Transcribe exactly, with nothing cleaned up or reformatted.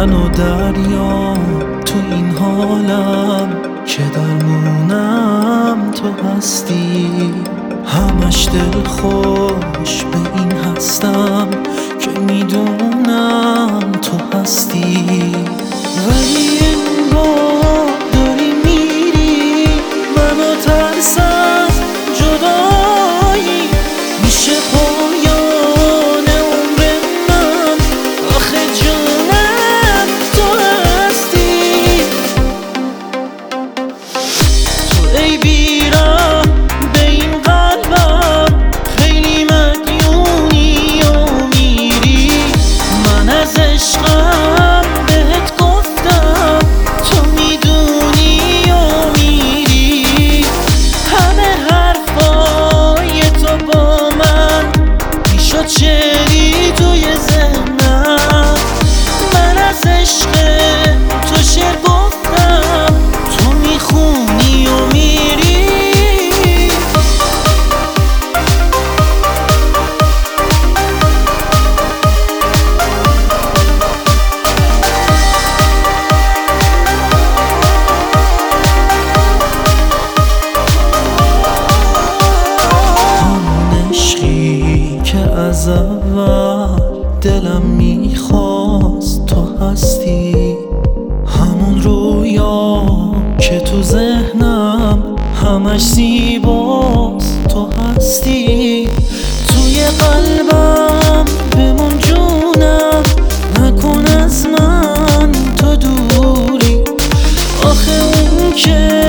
من و دریا تو این حالم که درمونم تو هستی. همش دل خوش به این هستم که میدونم تو هستی. ولی این بار داری میری منو ترس از جدایی میشه پایان عمر من. آخه جونم تو هستی. تو ای بیرم به این قلبم خیلی مدیونی و میری. من از عشقم بهت گفتم تو میدونی و میری. همه حرفای تو با من میشد شعری توی ذهنم. من از عشق تو شعر گفتم تو میخونی و میری. از اول دلم میخواست تو هستی. همون رویا که تو ذهنم همش زیباست تو هستی. توی قلبم بمون جونم نکن از من تو دوری. آخه اون که